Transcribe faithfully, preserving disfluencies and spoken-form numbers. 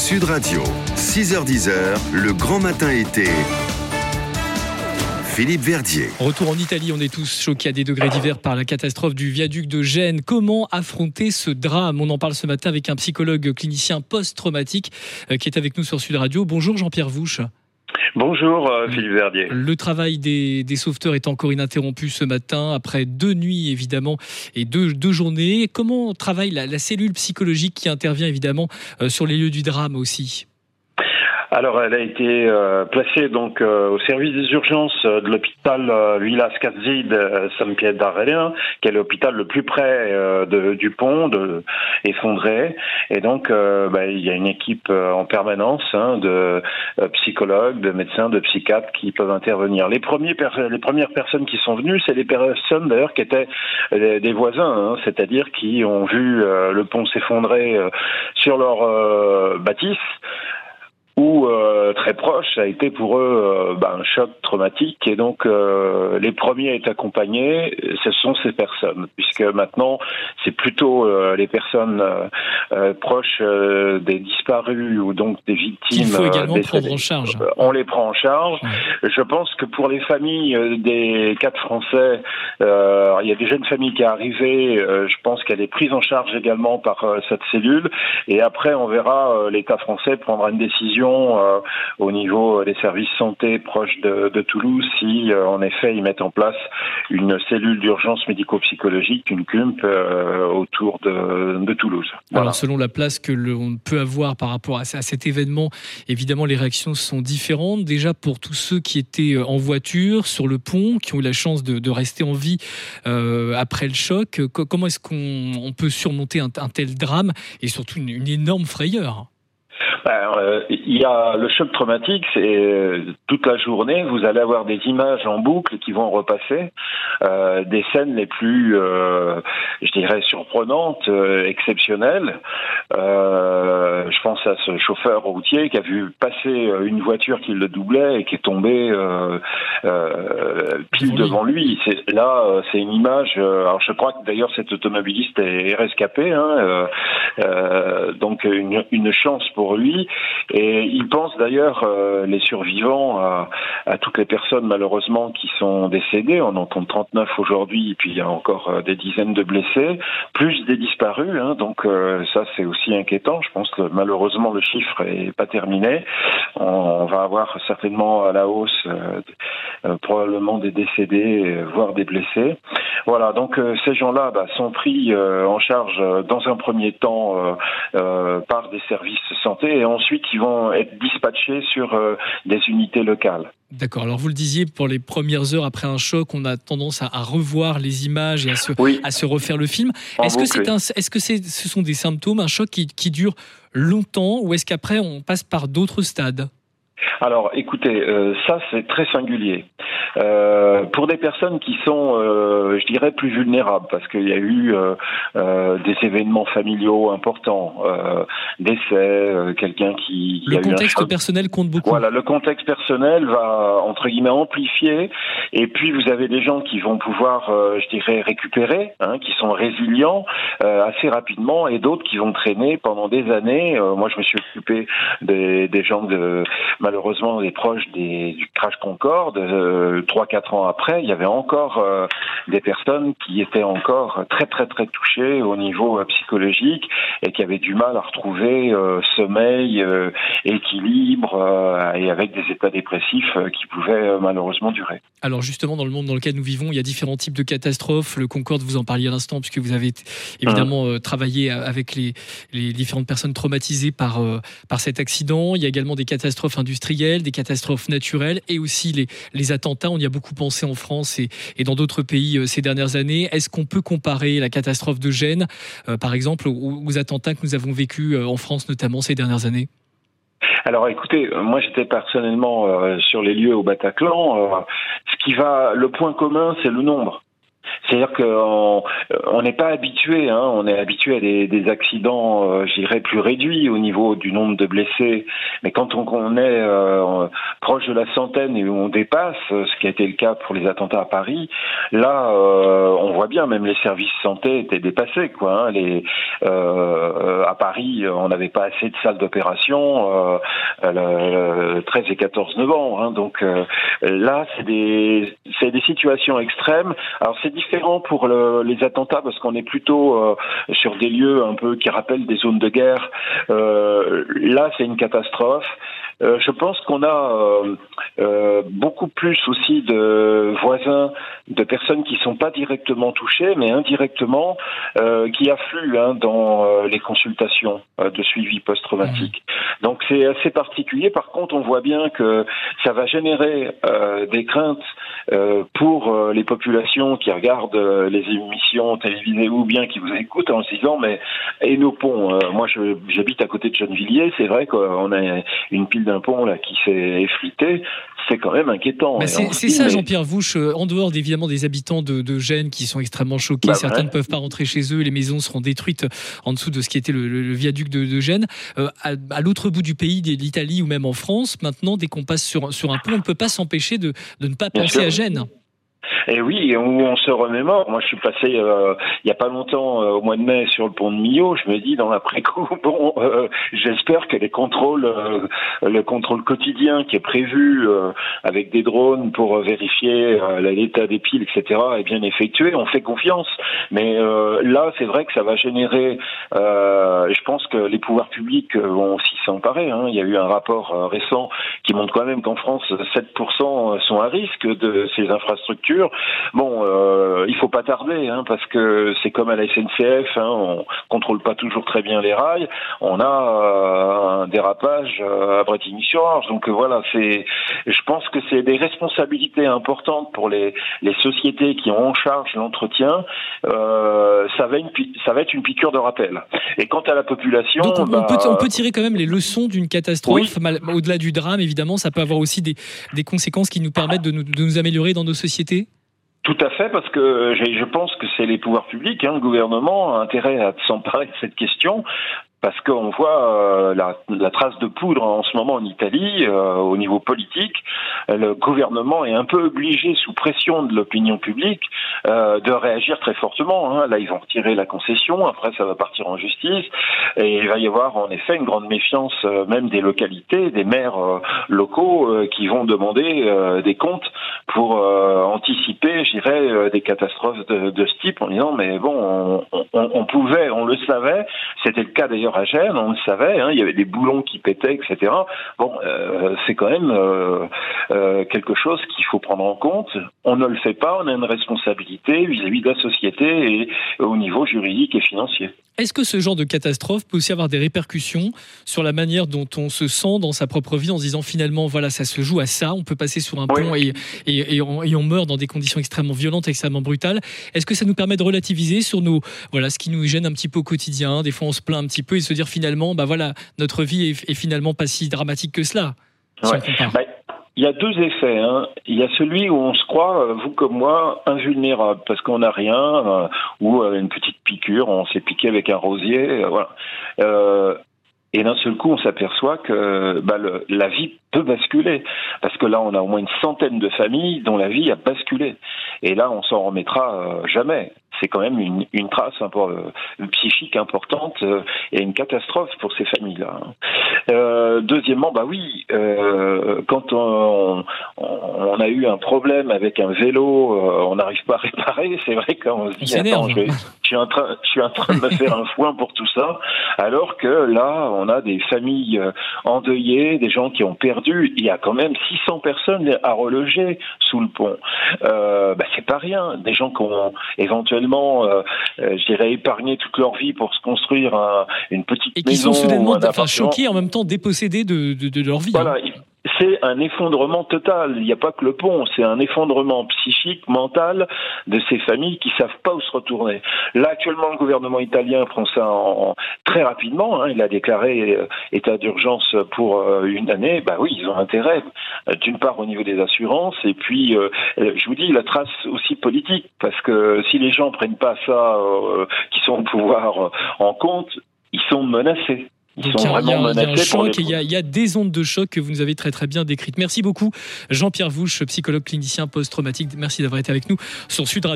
Sud Radio, six heures dix, le grand matin été. Philippe Verdier. Retour en Italie, on est tous choqués à des degrés divers par la catastrophe du viaduc de Gênes. Comment affronter ce drame ? On en parle ce matin avec un psychologue clinicien post-traumatique qui est avec nous sur Sud Radio. Bonjour Jean-Pierre Vouche. Bonjour euh, Philippe Verdier. Le travail des, des sauveteurs est encore ininterrompu ce matin, après deux nuits évidemment et deux, deux journées. Comment travaille la, la cellule psychologique qui intervient évidemment euh, sur les lieux du drame aussi ? Alors, elle a été euh, placée donc euh, au service des urgences euh, de l'hôpital euh, Villa Scazzide euh, San Pietro, qui est l'hôpital le plus près euh, de, du pont de effondré. Et donc, euh, bah, il y a une équipe euh, en permanence hein, de euh, psychologues, de médecins, de psychiatres qui peuvent intervenir. Les premiers per- les premières personnes qui sont venues, c'est les personnes d'ailleurs qui étaient euh, des voisins, hein, c'est-à-dire qui ont vu euh, le pont s'effondrer euh, sur leur euh, bâtisse. Ou euh, très proche, ça a été pour eux euh, bah, un choc traumatique. Et donc, euh, les premiers à être accompagnés, ce sont ces personnes, puisque maintenant, c'est plutôt euh, les personnes euh, euh, proches euh, des disparus ou donc des victimes. Il faut également euh, prendre en charge. Euh, on les prend en charge. Ouais. Je pense que pour les familles euh, des quatre Français, euh, il y a des jeunes familles qui sont arrivées. Euh, je pense qu'elle est prise en charge également par euh, cette cellule. Et après, on verra euh, l'État français prendra une décision Euh, au niveau des services santé proches de, de Toulouse, si euh, en effet ils mettent en place une cellule d'urgence médico-psychologique, une C U M P euh, autour de, de Toulouse. Voilà. Alors selon la place que l'on peut avoir par rapport à, à cet événement, évidemment les réactions sont différentes. Déjà pour tous ceux qui étaient en voiture, sur le pont, qui ont eu la chance de, de rester en vie euh, après le choc, comment est-ce qu'on on peut surmonter un, un tel drame et surtout une, une énorme frayeur ? Ben, euh, il y a le choc traumatique, c'est euh, toute la journée, vous allez avoir des images en boucle qui vont repasser, euh, des scènes les plus, euh, je dirais, surprenantes, euh, exceptionnelles. Euh, je pense à ce chauffeur routier qui a vu passer une voiture qui le doublait et qui est tombée euh, euh, pile oui. devant lui. C'est, là, c'est une image. Euh, alors, je crois que d'ailleurs cet automobiliste est rescapé, hein, euh, euh, donc une, une chance pour lui. Et il pense d'ailleurs euh, les survivants à, à toutes les personnes malheureusement qui sont décédées. On en compte trente-neuf aujourd'hui, et puis il y a encore euh, des dizaines de blessés, plus des disparus. Hein, donc euh, ça c'est aussi inquiétant. Je pense que malheureusement le chiffre est pas terminé. On, on va avoir certainement à la hausse euh, euh, probablement des décédés, euh, voire des blessés. Voilà, donc euh, ces gens-là bah, sont pris euh, en charge euh, dans un premier temps euh, euh, par des services de santé et ensuite ils vont être dispatchés sur euh, des unités locales. D'accord, alors vous le disiez, pour les premières heures après un choc, on a tendance à, à revoir les images et à se, oui. à se refaire le film. Est-ce que, c'est un, est-ce que c'est, ce sont des symptômes, un choc qui, qui dure longtemps ou est-ce qu'après on passe par d'autres stades ? Alors, écoutez, euh, ça c'est très singulier. Euh, pour des personnes qui sont, euh, je dirais, plus vulnérables, parce qu'il y a eu euh, euh, des événements familiaux importants, euh, décès, euh, quelqu'un qui... Le qui a contexte eu un... personnel compte beaucoup. Voilà, le contexte personnel va, entre guillemets, amplifier, et puis vous avez des gens qui vont pouvoir, euh, je dirais, récupérer, hein, qui sont résilients euh, assez rapidement, et d'autres qui vont traîner pendant des années. Euh, moi, je me suis occupé des, des gens de... malheureusement les proches des, du crash Concorde, euh, trois quatre ans après, il y avait encore euh, des personnes qui étaient encore très très très touchées au niveau euh, psychologique et qui avaient du mal à retrouver euh, sommeil, euh, équilibre euh, et avec des états dépressifs euh, qui pouvaient euh, malheureusement durer. Alors justement, dans le monde dans lequel nous vivons, il y a différents types de catastrophes. Le Concorde, vous en parliez à l'instant, puisque vous avez évidemment mmh. euh, travaillé avec les, les différentes personnes traumatisées par, euh, par cet accident. Il y a également des catastrophes industrielles, des catastrophes naturelles et aussi les, les attentats. On y a beaucoup pensé en France et, et dans d'autres pays euh, ces dernières années. Est-ce qu'on peut comparer la catastrophe de Gênes, euh, par exemple, aux, aux attentats que nous avons vécus euh, en France, notamment ces dernières années ? Alors écoutez, moi j'étais personnellement euh, sur les lieux au Bataclan. Euh, ce qui va, le point commun, c'est le nombre. C'est-à-dire qu'on on n'est pas habitué, hein, on est habitué à des, des accidents, euh, je dirais, plus réduits au niveau du nombre de blessés. Mais quand on, on est euh, proche de la centaine et où on dépasse, ce qui a été le cas pour les attentats à Paris, là, euh, on voit bien, même les services santé étaient dépassés, quoi. Hein, les, euh, à Paris, on n'avait pas assez de salles d'opération euh, le, le treize et quatorze novembre. Hein, donc euh, là, c'est des, c'est des situations extrêmes. Alors c'est différent pour le, les attentats parce qu'on est plutôt euh, sur des lieux un peu qui rappellent des zones de guerre. Euh, là, c'est une catastrophe. Euh, je pense qu'on a euh, euh, beaucoup plus aussi de voisins, de personnes qui sont pas directement touchées, mais indirectement, euh, qui affluent hein, dans euh, les consultations euh, de suivi post-traumatique. Mmh. Donc c'est assez particulier. Par contre, on voit bien que ça va générer euh, des craintes euh, pour euh, les populations qui regardent euh, les émissions télévisées ou bien qui vous écoutent en se disant mais et nos ponts. Euh, moi, je, j'habite à côté de Gennevilliers. C'est vrai qu'on a une pile d'un pont là qui s'est effrité, c'est quand même inquiétant. Bah c'est c'est ça, mais... Jean-Pierre Vouche, en dehors évidemment des habitants de, de Gênes qui sont extrêmement choqués, bah certains ouais. ne peuvent pas rentrer chez eux, les maisons seront détruites en dessous de ce qui était le, le, le viaduc de, de Gênes. Euh, à, à l'autre bout du pays, l'Italie ou même en France, maintenant, dès qu'on passe sur, sur un pont, on ne peut pas s'empêcher de, de ne pas Bien penser sûr. à Gênes. Et oui, et où on se remémore. Moi, je suis passé euh, il y a pas longtemps, euh, au mois de mai, sur le pont de Millau. Je me dis dans l'après-coup, bon, euh, j'espère que les contrôles, euh, le contrôle quotidien qui est prévu euh, avec des drones pour vérifier euh, l'état des piles, et cetera, est bien effectué. On fait confiance. Mais euh, là, c'est vrai que ça va générer. Euh, je pense que les pouvoirs publics vont aussi s'emparer. Hein. Il y a eu un rapport euh, récent qui montre quand même qu'en France, sept pour cent sont à risque de ces infrastructures. Bon, euh, il faut pas tarder, hein, parce que c'est comme à la S N C F, hein, on contrôle pas toujours très bien les rails. On a euh, un dérapage euh, à Bretigny-sur-Orge. Donc euh, voilà, c'est, je pense que c'est des responsabilités importantes pour les les sociétés qui ont en charge l'entretien. Euh, ça va une, ça va être une piqûre de rappel. Et quant à la population, donc on, bah, on, peut, on peut tirer quand même les leçons d'une catastrophe. Oui. Mal, au-delà du drame, évidemment, ça peut avoir aussi des des conséquences qui nous permettent de nous, de nous améliorer dans nos sociétés. Tout à fait, parce que je pense que c'est les pouvoirs publics, hein, le gouvernement a intérêt à s'emparer de cette question. Parce qu'on voit euh, la, la trace de poudre en ce moment en Italie, euh, au niveau politique. Le gouvernement est un peu obligé, sous pression de l'opinion publique, euh, de réagir très fortement. Hein. Là, ils vont retirer la concession, après ça va partir en justice, et il va y avoir en effet une grande méfiance, euh, même des localités, des maires euh, locaux, euh, qui vont demander euh, des comptes pour euh, anticiper, je dirais, euh, des catastrophes de, de ce type, en disant mais bon, on, on, on pouvait, on le savait, c'était le cas d'ailleurs à Gênes, on le savait, hein, il y avait des boulons qui pétaient, et cetera. Bon, euh, c'est quand même euh, euh, quelque chose qu'il faut prendre en compte. On ne le fait pas, on a une responsabilité vis-à-vis de la société et au niveau juridique et financier. Est-ce que ce genre de catastrophe peut aussi avoir des répercussions sur la manière dont on se sent dans sa propre vie en se disant finalement voilà ça se joue à ça, on peut passer sur un pont oui. et, et, et, on, et on meurt dans des conditions extrêmement violentes, extrêmement brutales. Est-ce que ça nous permet de relativiser sur nos voilà ce qui nous gêne un petit peu au quotidien? Des fois on se plaint un petit peu et se dire finalement bah voilà notre vie est, est finalement pas si dramatique que cela. Si ouais. bah, il y a deux effets. Hein. Il y a celui où on se croit, vous comme moi, invulnérable parce qu'on n'a rien, euh, ou euh, une petite piqûre, on s'est piqué avec un rosier, euh, voilà. Euh, et d'un seul coup, on s'aperçoit que bah, le, la vie peut basculer, parce que là, on a au moins une centaine de familles dont la vie a basculé. Et là, on s'en remettra euh, jamais. C'est quand même une, une trace un peu euh, psychique importante euh, et une catastrophe pour ces familles-là. Euh, deuxièmement, bah oui, euh, quand on, on, on a eu un problème avec un vélo, euh, on n'arrive pas à réparer. C'est vrai qu'on se dit, attends, je, vais, je suis en train, je suis en train de me faire un foin pour tout ça, alors que là, on a des familles endeuillées, des gens qui ont perdu. Il y a quand même six cents personnes à reloger sous le pont. Euh, bah, c'est pas rien. Des gens qui ont éventuellement Euh, euh, je dirais épargner toute leur vie pour se construire un, une petite maison. Et qui maison, sont soudainement enfin, choqués, en même temps dépossédés de, de, de leur vie. Voilà, hein. c'est un effondrement total. Il n'y a pas que le pont, c'est un effondrement psychique, mental de ces familles qui savent pas où se retourner. Là, actuellement, le gouvernement italien prend ça en, en très rapidement. Hein, il a déclaré euh, état d'urgence pour euh, une année. Bah oui, ils ont intérêt. Euh, d'une part au niveau des assurances, et puis euh, je vous dis la trace aussi politique, parce que si les gens prennent pas ça, euh, qui sont au pouvoir euh, en compte, ils sont menacés. Ils Donc, sont il y a, vraiment il y a un menacés. choc, Les... et il y, a, il y a des ondes de choc que vous nous avez très très bien décrites. Merci beaucoup Jean-Pierre Vouche, psychologue clinicien post-traumatique. Merci d'avoir été avec nous sur Sud Radio.